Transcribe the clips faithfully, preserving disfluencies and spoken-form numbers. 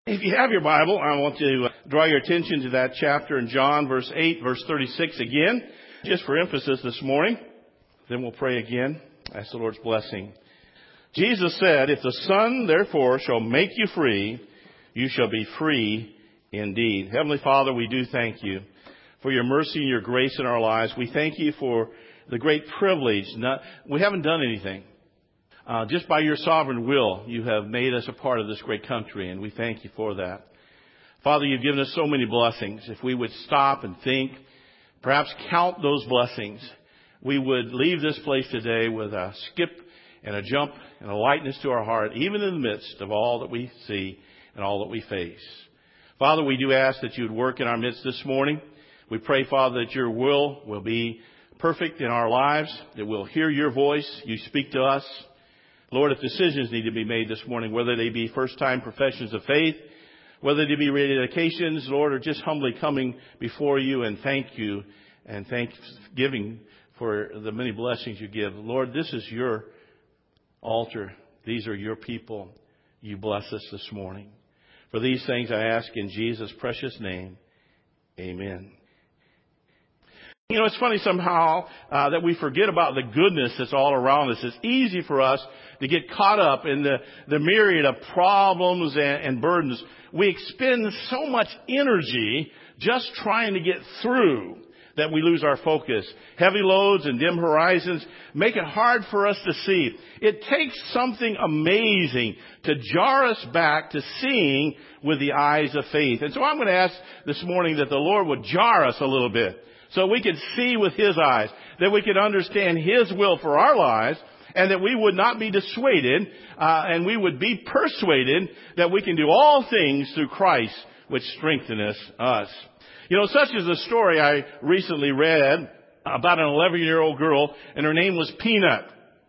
If you have your Bible, I want to draw your attention to that chapter in John, verse eight, verse thirty-six again, just for emphasis this morning. Then we'll pray again. Ask the Lord's blessing. Jesus said, "If the Son, therefore, shall make you free, you shall be free indeed." Heavenly Father, we do thank you for your mercy and your grace in our lives. We thank you for the great privilege. Not, we haven't done anything. Uh, just by your sovereign will, you have made us a part of this great country, and we thank you for that. Father, you've given us so many blessings. If we would stop and think, perhaps count those blessings, we would leave this place today with a skip and a jump and a lightness to our heart, even in the midst of all that we see and all that we face. Father, we do ask that you would work in our midst this morning. We pray, Father, that your will will be perfect in our lives, that we'll hear your voice, you speak to us. Lord, if decisions need to be made this morning, whether they be first-time professions of faith, whether they be rededications, Lord, or just humbly coming before you and thank you and thanksgiving for the many blessings you give. Lord, this is your altar. These are your people. You bless us this morning. For these things I ask in Jesus' precious name. Amen. You know, it's funny somehow uh, that we forget about the goodness that's all around us. It's easy for us to get caught up in the, the myriad of problems and, and burdens. We expend so much energy just trying to get through that we lose our focus. Heavy loads and dim horizons make it hard for us to see. It takes something amazing to jar us back to seeing with the eyes of faith. And so I'm going to ask this morning that the Lord would jar us a little bit, so we could see with His eyes, that we could understand His will for our lives, and that we would not be dissuaded, uh, and we would be persuaded that we can do all things through Christ, which strengtheneth us. You know, such is the story I recently read about an eleven-year-old girl, and her name was Peanut.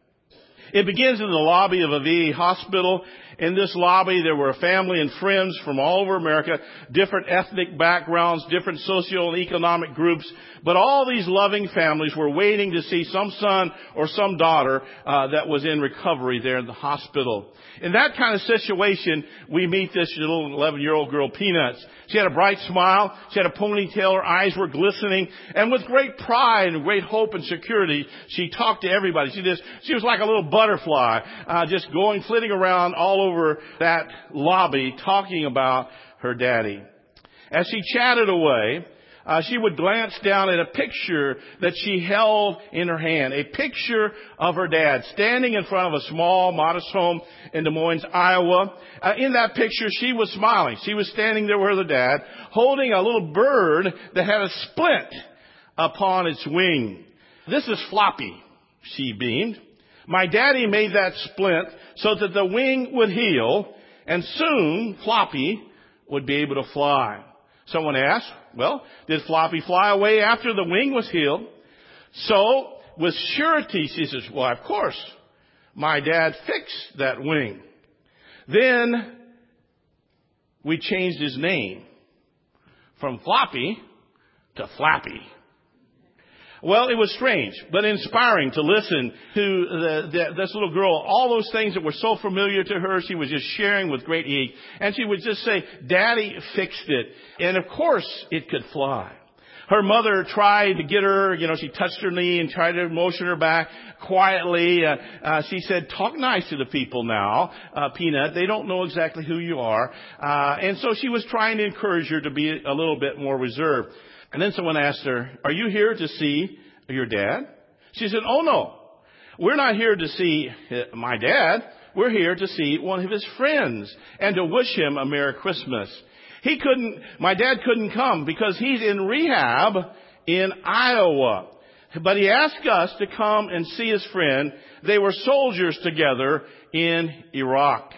It begins in the lobby of a V A hospital. In this lobby, there were family and friends from all over America, different ethnic backgrounds, different socio and economic groups. But all these loving families were waiting to see some son or some daughter uh, that was in recovery there in the hospital. In that kind of situation, we meet this little eleven-year-old girl, Peanuts. She had a bright smile. She had a ponytail. Her eyes were glistening. And with great pride and great hope and security, she talked to everybody. She just, she was like a little butterfly, uh, just going, flitting around all over that lobby, talking about her daddy. As she chatted away, Uh, she would glance down at a picture that she held in her hand, a picture of her dad standing in front of a small, modest home in Des Moines, Iowa. Uh, in that picture, she was smiling. She was standing there with her dad, holding a little bird that had a splint upon its wing. "This is Floppy," she beamed. "My daddy made that splint so that the wing would heal, and soon Floppy would be able to fly." Someone asked, well, did Floppy fly away after the wing was healed? So, with surety, she says, well, of course, my dad fixed that wing. Then, we changed his name from Floppy to Flappy. Well, it was strange, but inspiring to listen to the, the, this little girl. All those things that were so familiar to her, she was just sharing with great ease. And she would just say, Daddy fixed it. And of course, it could fly. Her mother tried to get her, you know, she touched her knee and tried to motion her back quietly. Uh, uh, she said, talk nice to the people now, uh, Peanut. They don't know exactly who you are. Uh, and so she was trying to encourage her to be a little bit more reserved. And then someone asked her, are you here to see your dad? She said, oh no, we're not here to see my dad. We're here to see one of his friends and to wish him a Merry Christmas. He couldn't, my dad couldn't come because he's in rehab in Iowa. But he asked us to come and see his friend. They were soldiers together in Iraq.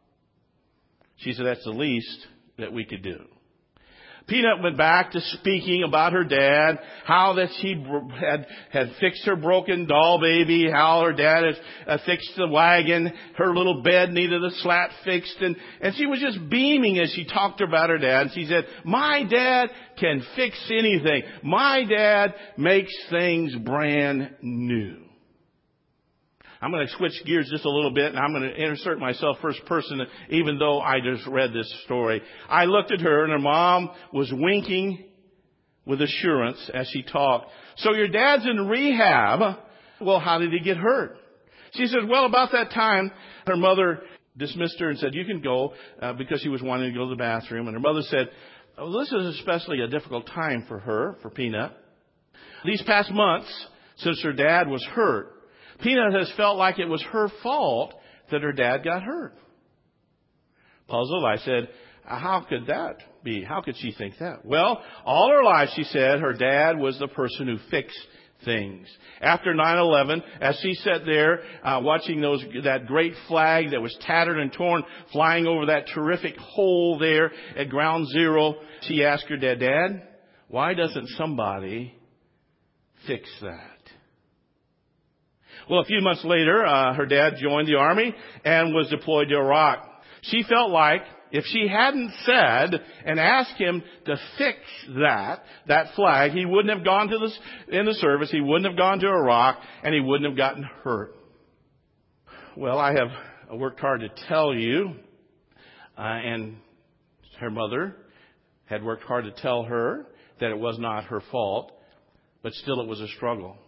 She said, that's the least that we could do. Peanut went back to speaking about her dad, how that she had, had fixed her broken doll baby, how her dad had uh, fixed the wagon, her little bed needed a slat fixed, and, and she was just beaming as she talked about her dad. And she said, my dad can fix anything. My dad makes things brand new. I'm going to switch gears just a little bit, and I'm going to insert myself first person, even though I just read this story. I looked at her, and her mom was winking with assurance as she talked. So your dad's in rehab. Well, how did he get hurt? She said, well, about that time, her mother dismissed her and said, you can go, uh, because she was wanting to go to the bathroom. And her mother said, oh, this is especially a difficult time for her, for Peanut. These past months, since her dad was hurt, Peanut has felt like it was her fault that her dad got hurt. Puzzled, I said, how could that be? How could she think that? Well, all her life, she said, her dad was the person who fixed things. After nine eleven, as she sat there uh, watching those that great flag that was tattered and torn flying over that terrific hole there at Ground Zero, she asked her dad, Dad, why doesn't somebody fix that? Well, a few months later, uh, her dad joined the Army and was deployed to Iraq. She felt like if she hadn't said and asked him to fix that, that flag, he wouldn't have gone to the, in the service, he wouldn't have gone to Iraq, and he wouldn't have gotten hurt. Well, I have worked hard to tell you, uh, and her mother had worked hard to tell her that it was not her fault, but still it was a struggle.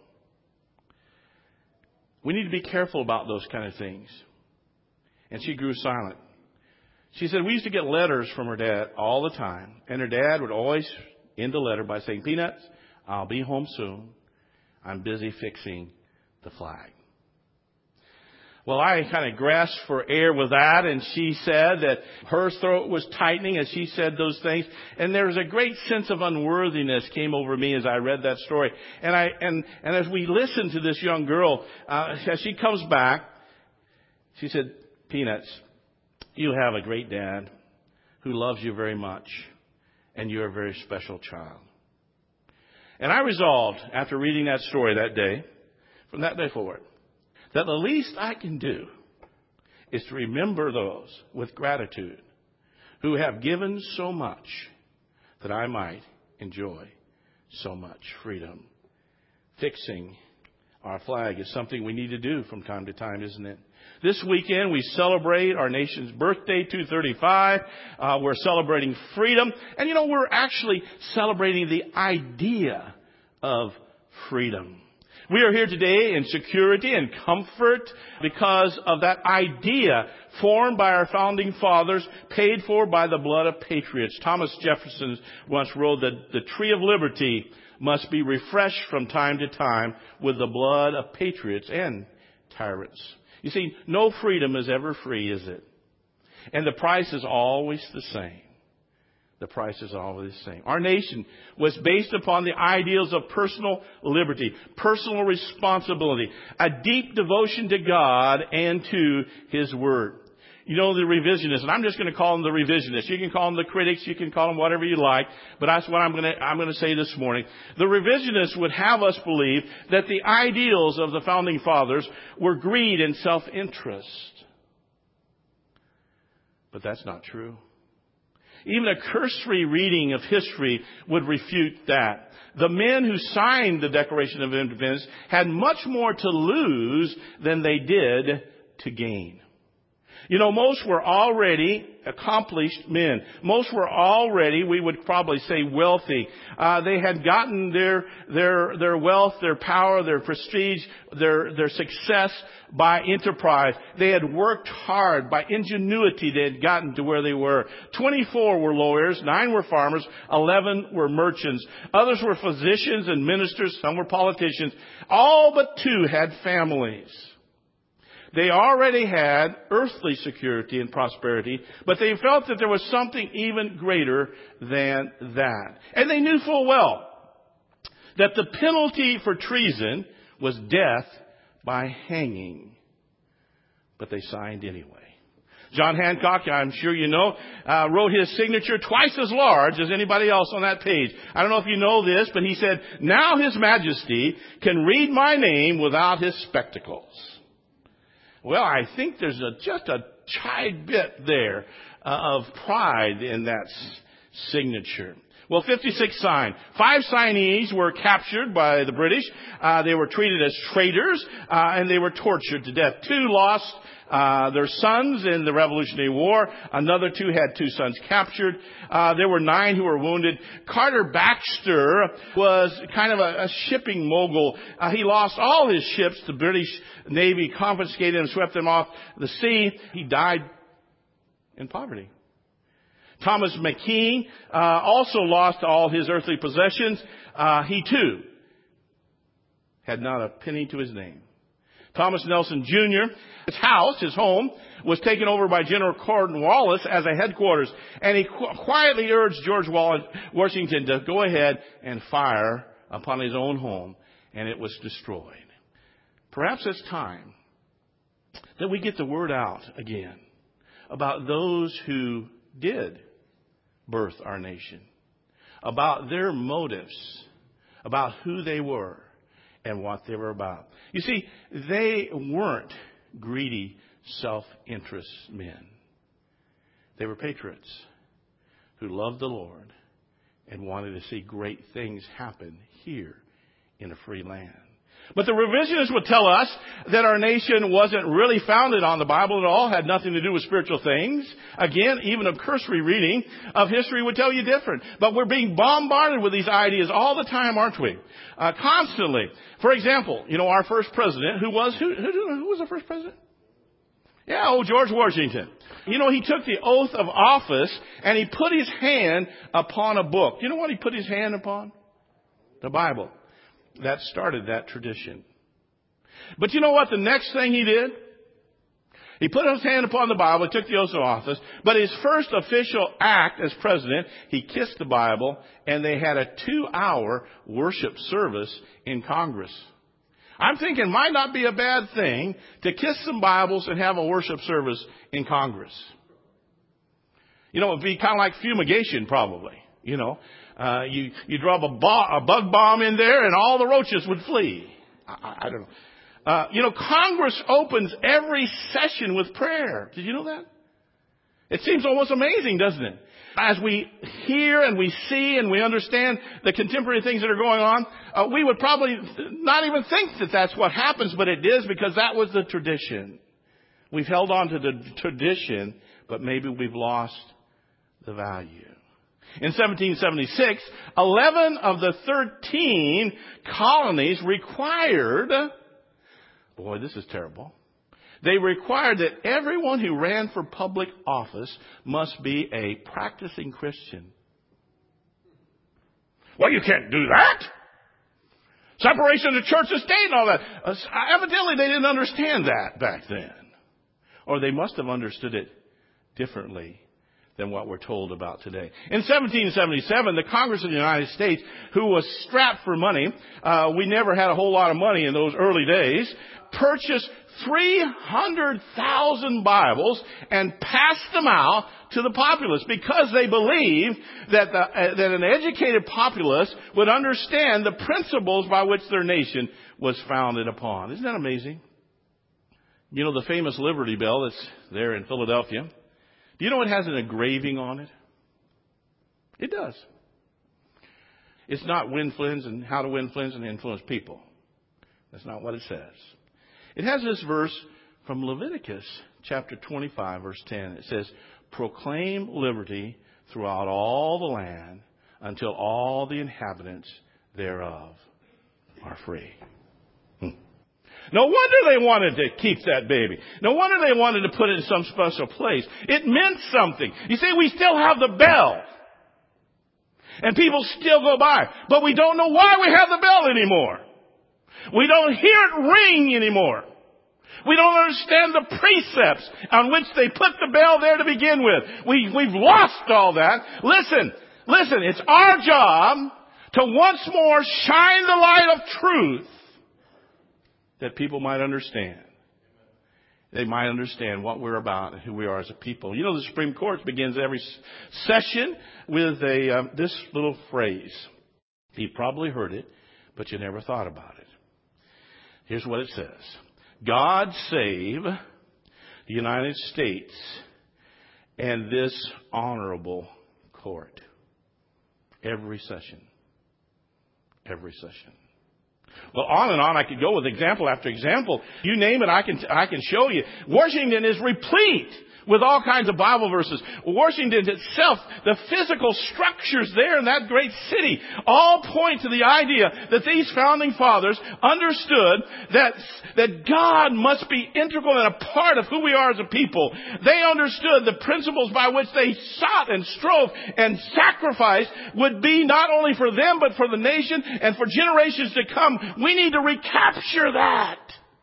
We need to be careful about those kind of things. And she grew silent. She said, we used to get letters from her dad all the time. And her dad would always end the letter by saying, Peanuts, I'll be home soon. I'm busy fixing the flag. Well, I kind of grasped for air with that, and she said that her throat was tightening as she said those things. And there was a great sense of unworthiness came over me as I read that story. And I and, and as we listened to this young girl, uh, as she comes back, she said, Peanuts, you have a great dad who loves you very much, and you're a very special child. And I resolved, after reading that story that day, from that day forward, that the least I can do is to remember those with gratitude who have given so much that I might enjoy so much freedom. Fixing our flag is something we need to do from time to time, isn't it? This weekend we celebrate our nation's birthday, two thirty-five. Uh, we're celebrating freedom. And you know, we're actually celebrating the idea of freedom. We are here today in security and comfort because of that idea formed by our founding fathers, paid for by the blood of patriots. Thomas Jefferson once wrote that the tree of liberty must be refreshed from time to time with the blood of patriots and tyrants. You see, no freedom is ever free, is it? And the price is always the same. The price is always the same. Our nation was based upon the ideals of personal liberty, personal responsibility, a deep devotion to God and to His Word. You know, the revisionists, and I'm just going to call them the revisionists. You can call them the critics, you can call them whatever you like, but that's what I'm going to, I'm going to say this morning. The revisionists would have us believe that the ideals of the founding fathers were greed and self-interest. But that's not true. Even a cursory reading of history would refute that. The men who signed the Declaration of Independence had much more to lose than they did to gain. You know, most were already accomplished men. Most were already, we would probably say, wealthy. Uh, they had gotten their their their wealth, their power, their prestige, their their success by enterprise. They had worked hard by ingenuity. They had gotten to where they were. Twenty-four were lawyers, nine were farmers, eleven were merchants. Others were physicians and ministers. Some were politicians. All but two had families. They already had earthly security and prosperity, but they felt that there was something even greater than that. And they knew full well that the penalty for treason was death by hanging. But they signed anyway. John Hancock, I'm sure you know, uh, wrote his signature twice as large as anybody else on that page. I don't know if you know this, but he said, "Now His Majesty can read my name without his spectacles." Well, I think there's a, just a chide bit there uh, of pride in that s- signature. Well, fifty-six signed. Five signees were captured by the British. Uh, they were treated as traitors, uh, and they were tortured to death. Two lost uh, their sons in the Revolutionary War. Another two had two sons captured. Uh, there were nine who were wounded. Carter Baxter was kind of a, a shipping mogul. Uh, he lost all his ships. The British Navy confiscated them, swept them off the sea. He died in poverty. Thomas McKean uh, also lost all his earthly possessions. Uh, he too had not a penny to his name. Thomas Nelson Junior, his house, his home, was taken over by General Cornwallis as a headquarters. And he qu- quietly urged George Washington to go ahead and fire upon his own home. And it was destroyed. Perhaps it's time that we get the word out again about those who did birth our nation, about their motives, about who they were and what they were about. You see, they weren't greedy, self-interest men. They were patriots who loved the Lord and wanted to see great things happen here in a free land. But the revisionists would tell us that our nation wasn't really founded on the Bible at all, had nothing to do with spiritual things. Again, even a cursory reading of history would tell you different. But we're being bombarded with these ideas all the time, aren't we? Uh, constantly. For example, you know, our first president, who was, who, who, who was the first president? Yeah, oh, George Washington. You know, he took the oath of office and he put his hand upon a book. You know what he put his hand upon? The Bible. That started that tradition. But you know what the next thing he did? He put his hand upon the Bible, took the oath of office, but his first official act as president, he kissed the Bible, and they had a two-hour worship service in Congress. I'm thinking it might not be a bad thing to kiss some Bibles and have a worship service in Congress. You know, it'd be kind of like fumigation probably, you know. Uh, you, you drop a, bo- a bug bomb in there and all the roaches would flee. I, I don't know. Uh, you know, Congress opens every session with prayer. Did you know that? It seems almost amazing, doesn't it? As we hear and we see and we understand the contemporary things that are going on, uh, we would probably not even think that that's what happens, but it is because that was the tradition. We've held on to the tradition, but maybe we've lost the value. In seventeen seventy-six, eleven of the thirteen colonies required, boy, this is terrible. They required that everyone who ran for public office must be a practicing Christian. Well, you can't do that. Separation of church and state and all that. Uh, evidently, they didn't understand that back then. Or they must have understood it differently than what we're told about today. In seventeen seventy-seven, the Congress of the United States, who was strapped for money, uh, we never had a whole lot of money in those early days, purchased three hundred thousand Bibles and passed them out to the populace because they believed that, the, uh, that an educated populace would understand the principles by which their nation was founded upon. Isn't that amazing? You know, the famous Liberty Bell that's there in Philadelphia. Do you know it has an engraving on it? It does. It's not win friends and how to win friends and influence people. That's not what it says. It has this verse from Leviticus chapter twenty-five, verse ten. It says, proclaim liberty throughout all the land until all the inhabitants thereof are free. Hmm. No wonder they wanted to keep that baby. No wonder they wanted to put it in some special place. It meant something. You see, we still have the bell. And people still go by. But we don't know why we have the bell anymore. We don't hear it ring anymore. We don't understand the precepts on which they put the bell there to begin with. We, we've lost all that. Listen, listen, it's our job to once more shine the light of truth that people might understand. They might understand what we're about and who we are as a people. You know, the Supreme Court begins every session with a um, this little phrase. You probably heard it, but you never thought about it. Here's what it says. God save the United States and this honorable court. Every session. Every session. Well, on and on I could go with example after example. You name it, I can, I can show you. Washington is replete with all kinds of Bible verses. Washington itself, the physical structures there in that great city, all point to the idea that these founding fathers understood that, that God must be integral and a part of who we are as a people. They understood the principles by which they sought and strove and sacrificed would be not only for them, but for the nation and for generations to come. We need to recapture that.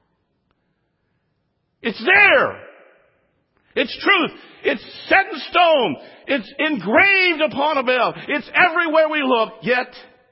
It's there. It's truth. It's set in stone. It's engraved upon a bell. It's everywhere we look. Yet,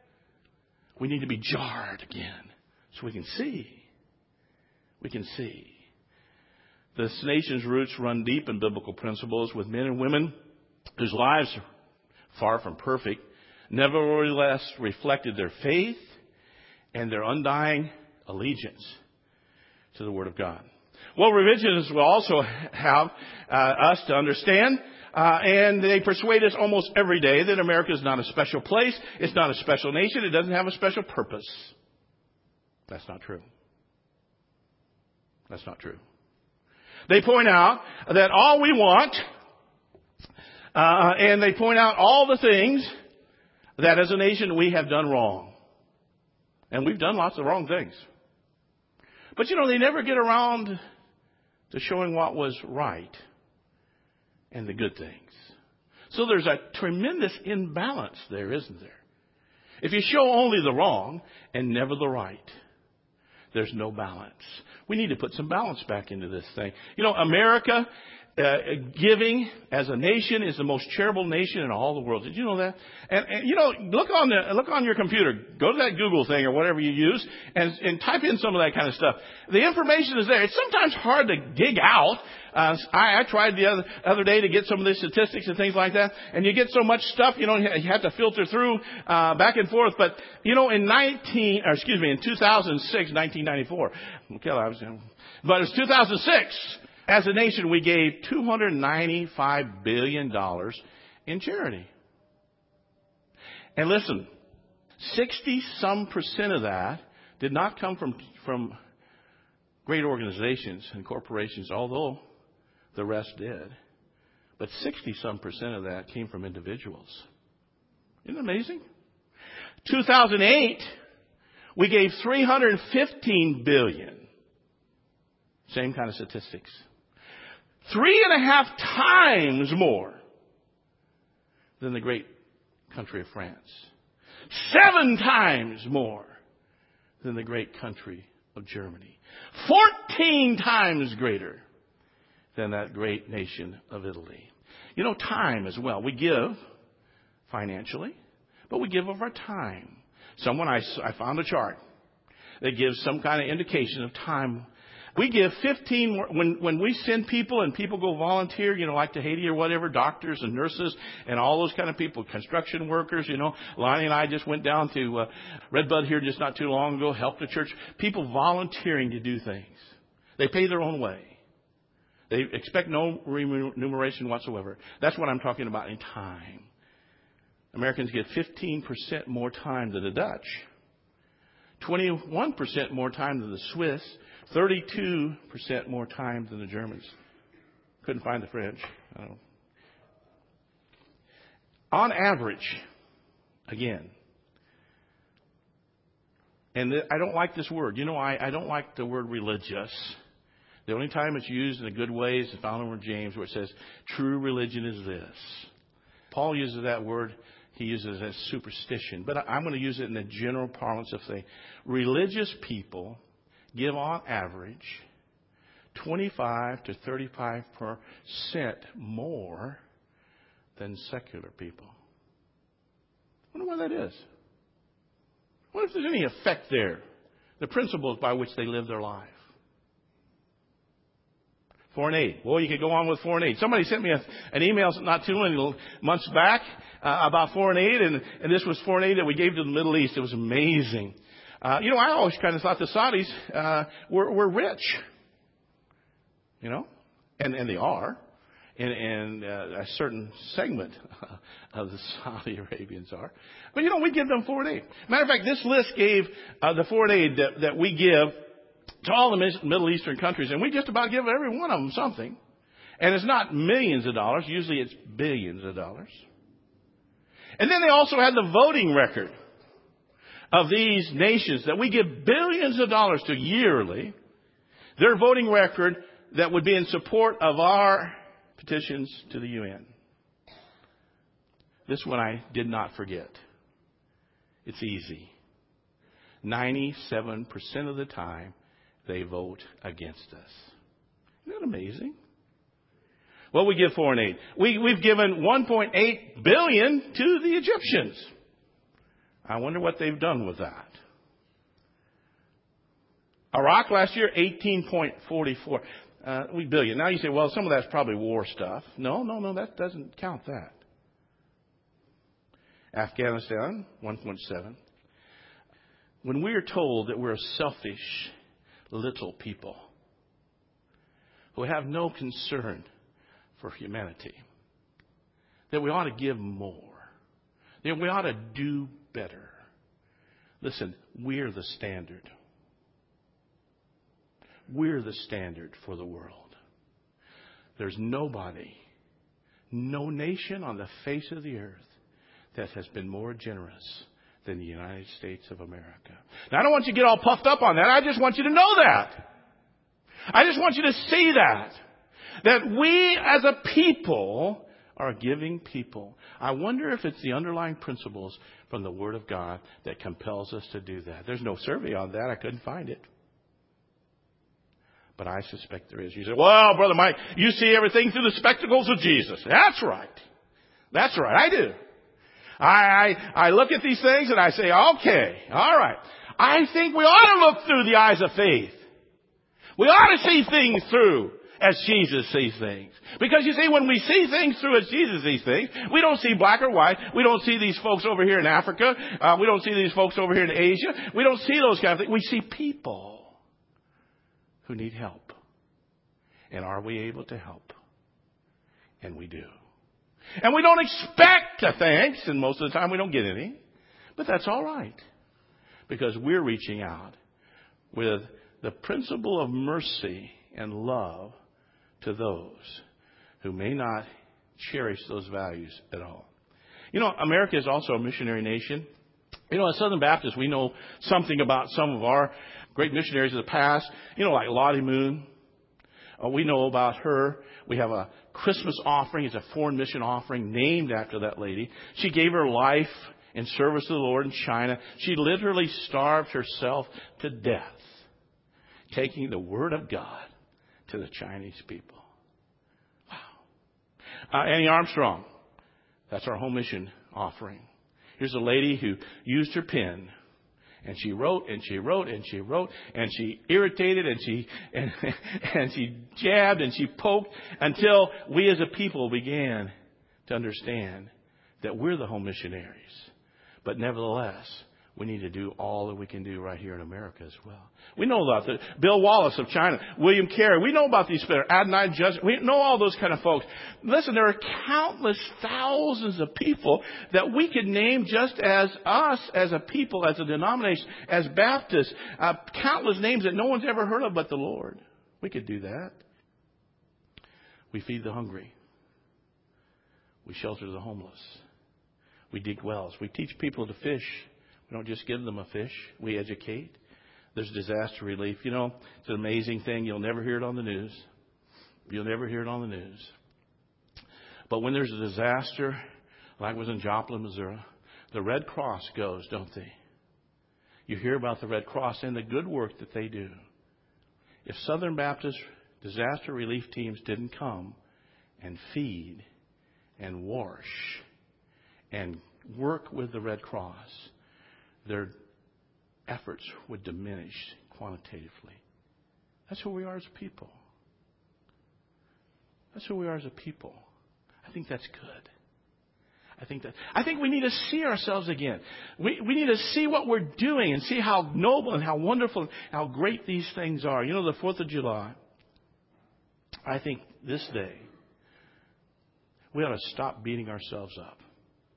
we need to be jarred again so we can see. We can see. This nation's roots run deep in biblical principles with men and women whose lives are far from perfect, nevertheless reflected their faith and their undying allegiance to the Word of God. Well, revisionists will also have uh, us to understand, uh, and they persuade us almost every day that America is not a special place, it's not a special nation, it doesn't have a special purpose. That's not true. That's not true. They point out that all we want, uh, and they point out all the things that as a nation we have done wrong. And we've done lots of wrong things. But you know, they never get around to showing what was right and the good things. So there's a tremendous imbalance there, isn't there? If you show only the wrong and never the right, there's no balance. We need to put some balance back into this thing. You know, America, uh, giving as a nation is the most charitable nation in all the world. Did you know that? And, and you know, look on the look on your computer. Go to that Google thing or whatever you use, and, and type in some of that kind of stuff. The information is there. It's sometimes hard to dig out. Uh, I, I tried the other, other day to get some of the statistics and things like that, and you get so much stuff, you know, you have to filter through uh, back and forth. But you know, in nineteen, or excuse me, in two thousand six, nineteen ninety-four. Okay, I was, but it was two thousand six. As a nation, we gave two hundred ninety-five billion dollars in charity. And listen, sixty some percent of that did not come from, from great organizations and corporations, although the rest did. But sixty some percent of that came from individuals. Isn't it amazing? two thousand eight, we gave three hundred fifteen billion dollars. Same kind of statistics. Three and a half times more than the great country of France. Seven times more than the great country of Germany. Fourteen times greater than that great nation of Italy. You know, time as well. We give financially, but we give of our time. Someone, I, I found a chart that gives some kind of indication of time. We give fifteen more, when, when we send people and people go volunteer, you know, like to Haiti or whatever, doctors and nurses and all those kind of people, construction workers, you know. Lonnie and I just went down to uh, Redbud here just not too long ago, helped the church. People volunteering to do things. They pay their own way. They expect no remuneration whatsoever. That's what I'm talking about in time. Americans give fifteen percent more time than the Dutch, twenty-one percent more time than the Swiss, thirty-two percent more time than the Germans. Couldn't find the French. I don't know. On average, again, and I don't like this word. You know, I, I don't like the word religious. The only time it's used in a good way is found in James, where it says, true religion is this. Paul uses that word. He uses it as superstition. But I'm going to use it in the general parlance of saying, religious people give on average twenty-five to thirty-five percent more than secular people. I wonder why that is. I wonder if there's any effect there. The principles by which they live their life. Foreign aid. Well, you could go on with foreign aid. Somebody sent me a, an email not too many months back uh, about foreign aid, and, and this was foreign aid that we gave to the Middle East. It was amazing. Uh, you know, I always kind of thought the Saudis uh, were, were rich. You know, and and they are, in, in uh, a certain segment of the Saudi Arabians are. But, you know, we give them foreign aid. Matter of fact, this list gave uh, the foreign aid that, that we give to all the Middle Eastern countries, and we just about give every one of them something. And it's not millions of dollars. Usually it's billions of dollars. And then they also had the voting record of these nations that we give billions of dollars to yearly. Their voting record that would be in support of our petitions to the U N. This one I did not forget. It's easy. ninety-seven percent of the time, they vote against us. Isn't that amazing? Well, we give foreign aid. We, we've given one point eight billion dollars to the Egyptians. I wonder what they've done with that. Iraq last year, eighteen point four four uh, we billion. Now you say, well, some of that's probably war stuff. No, no, no, that doesn't count that. Afghanistan, one point seven. When we are told that we're a selfish little people who have no concern for humanity, that we ought to give more, that we ought to do better. Listen, we're the standard. We're the standard for the world. There's nobody, no nation on the face of the earth that has been more generous than the United States of America. Now, I don't want you to get all puffed up on that. I just want you to know that. I just want you to see that. That we as a people are giving people. I wonder if it's the underlying principles from the Word of God that compels us to do that. There's no survey on that. I couldn't find it. But I suspect there is. You say, well, Brother Mike, you see everything through the spectacles of Jesus. That's right. That's right. I do. I, I, I look at these things and I say, okay, all right. I think we ought to look through the eyes of faith. We ought to see things through as Jesus sees things. Because you see, when we see things through as Jesus sees things, we don't see black or white. We don't see these folks over here in Africa. Uh, we don't see these folks over here in Asia. We don't see those kind of things. We see people who need help. And are we able to help? And we do. And we don't expect a thanks, and most of the time we don't get any. But that's all right. Because we're reaching out with the principle of mercy and love to those who may not cherish those values at all. You know, America is also a missionary nation. You know, as Southern Baptists, we know something about some of our great missionaries of the past. You know, like Lottie Moon. Uh, we know about her. We have a Christmas offering. It's a foreign mission offering named after that lady. She gave her life in service to the Lord in China. She literally starved herself to death, taking the Word of God to the Chinese people. Wow. Uh, Annie Armstrong. That's our home mission offering. Here's a lady who used her pen. And she wrote and she wrote and she wrote and she irritated and she and, and she jabbed and she poked until we as a people began to understand that we're the home missionaries. But nevertheless, we need to do all that we can do right here in America as well. We know about the Bill Wallace of China, William Carey. We know about these people, Adonai Judge. We know all those kind of folks. Listen, there are countless thousands of people that we could name just as us, as a people, as a denomination, as Baptists. Uh, countless names that no one's ever heard of but the Lord. We could do that. We feed the hungry. We shelter the homeless. We dig wells. We teach people to fish. We don't just give them a fish. We educate. There's disaster relief. You know, it's an amazing thing. You'll never hear it on the news. You'll never hear it on the news. But when there's a disaster, like was in Joplin, Missouri, the Red Cross goes, don't they? You hear about the Red Cross and the good work that they do. If Southern Baptist disaster relief teams didn't come and feed and wash and work with the Red Cross, their efforts would diminish quantitatively. That's who we are as a people. That's who we are as a people. I think that's good. I think that I think we need to see ourselves again. We we need to see what we're doing and see how noble and how wonderful and how great these things are. You know, the Fourth of July. I think this day we ought to stop beating ourselves up.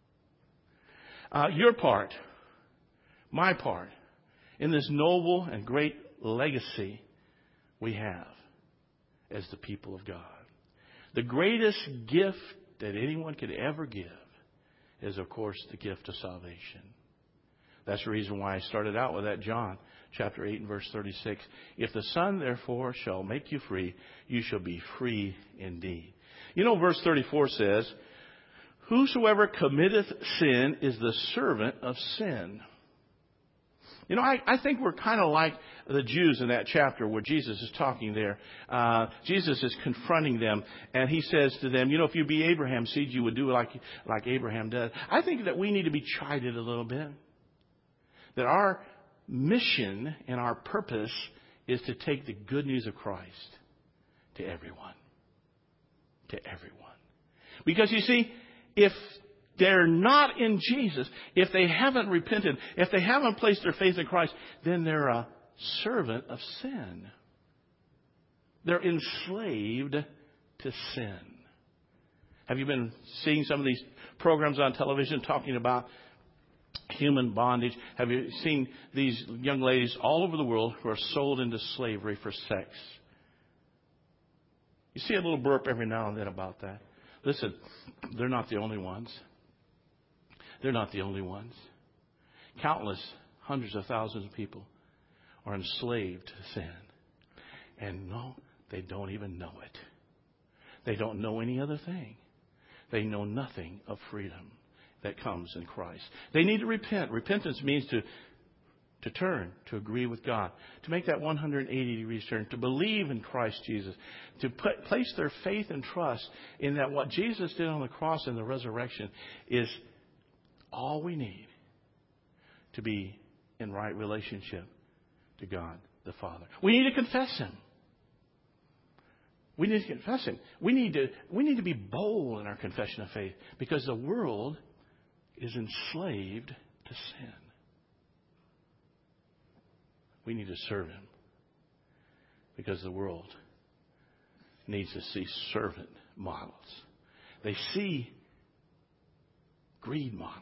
Uh, your part, my part, in this noble and great legacy we have as the people of God. The greatest gift that anyone could ever give is, of course, the gift of salvation. That's the reason why I started out with that John chapter eight and verse thirty-six. If the Son, therefore, shall make you free, you shall be free indeed. You know, verse thirty-four says, whosoever committeth sin is the servant of sin. You know, I, I think we're kind of like the Jews in that chapter where Jesus is talking there. Uh, Jesus is confronting them, and he says to them, you know, if you be Abraham's seed, you would do like, like Abraham does. I think that we need to be chided a little bit. That our mission and our purpose is to take the good news of Christ to everyone. To everyone. Because you see, if they're not in Jesus, if they haven't repented, if they haven't placed their faith in Christ, then they're a servant of sin. They're enslaved to sin. Have you been seeing some of these programs on television talking about human bondage? Have you seen these young ladies all over the world who are sold into slavery for sex? You see a little burp every now and then about that. Listen, they're not the only ones. They're not the only ones. Countless, hundreds of thousands of people are enslaved to sin. And no, they don't even know it. They don't know any other thing. They know nothing of freedom that comes in Christ. They need to repent. Repentance means to, to turn, to agree with God, to make that one hundred eighty degree turn, to believe in Christ Jesus, to put, place their faith and trust in that what Jesus did on the cross and the resurrection is all we need to be in right relationship to God the Father. We need to confess Him. We need to confess Him. We need to, we need to be bold in our confession of faith because the world is enslaved to sin. We need to serve Him because the world needs to see servant models. They see greed models.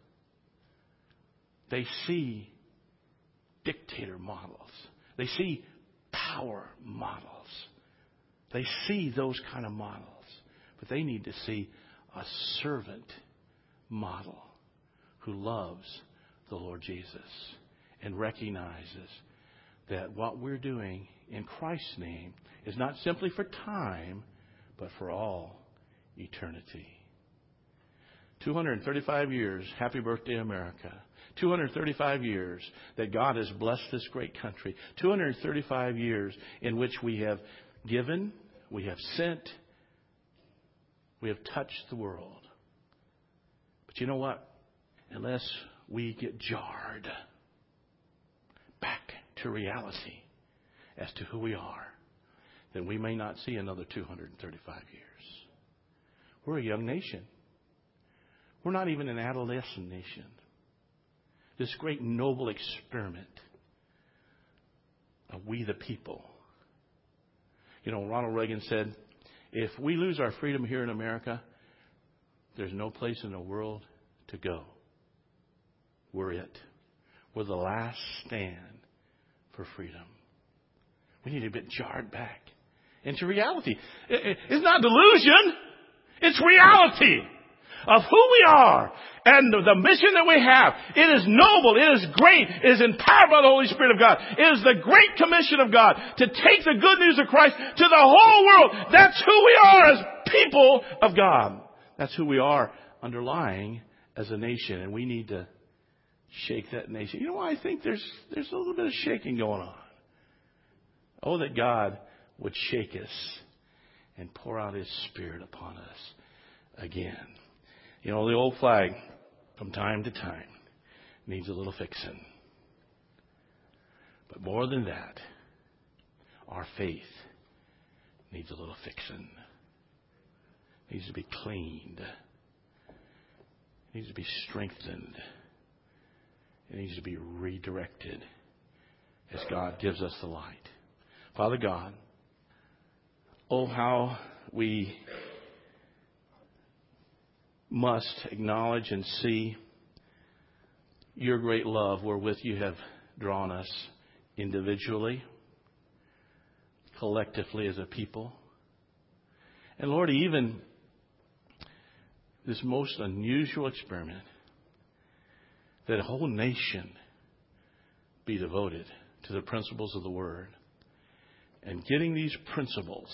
They see dictator models. They see power models. They see those kind of models. But they need to see a servant model who loves the Lord Jesus and recognizes that what we're doing in Christ's name is not simply for time, but for all eternity. two hundred thirty-five years, happy birthday, America. two hundred thirty-five years that God has blessed this great country. two hundred thirty-five years in which we have given, we have sent, we have touched the world. But you know what? Unless we get jarred back to reality as to who we are, then we may not see another two hundred thirty-five years. We're a young nation. We're not even an adolescent nation. This great noble experiment of we the people. You know, Ronald Reagan said, if we lose our freedom here in America, there's no place in the world to go. We're it. We're the last stand for freedom. We need to get jarred back into reality. It's not delusion. It's reality of who we are and the mission that we have. It is noble. It is great. It is empowered by the Holy Spirit of God. It is the great commission of God to take the good news of Christ to the whole world. That's who we are as people of God. That's who we are underlying as a nation. And we need to shake that nation. You know why I think there's there's a little bit of shaking going on? Oh, that God would shake us and pour out His Spirit upon us again. You know, the old flag, from time to time, needs a little fixing. But more than that, our faith needs a little fixing. It needs to be cleaned. It needs to be strengthened. It needs to be redirected as God gives us the light. Father God, oh, how we must acknowledge and see your great love wherewith you have drawn us individually, collectively as a people. And Lord, even this most unusual experiment, that a whole nation be devoted to the principles of the Word. And getting these principles,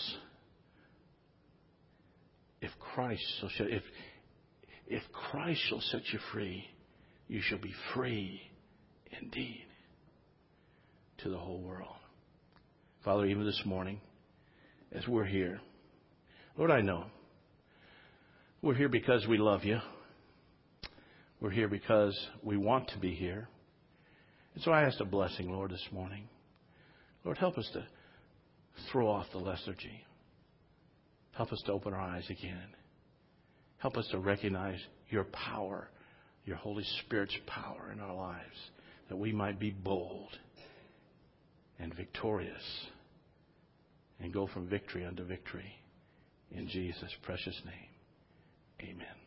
if Christ shall set, if, if Christ shall set you free, you shall be free indeed to the whole world. Father, even this morning, as we're here, Lord, I know we're here because we love you. We're here because we want to be here. And so I ask a blessing, Lord, this morning. Lord, help us to throw off the lethargy. Help us to open our eyes again. Help us to recognize your power, your Holy Spirit's power in our lives, that we might be bold and victorious and go from victory unto victory. In Jesus' precious name, amen.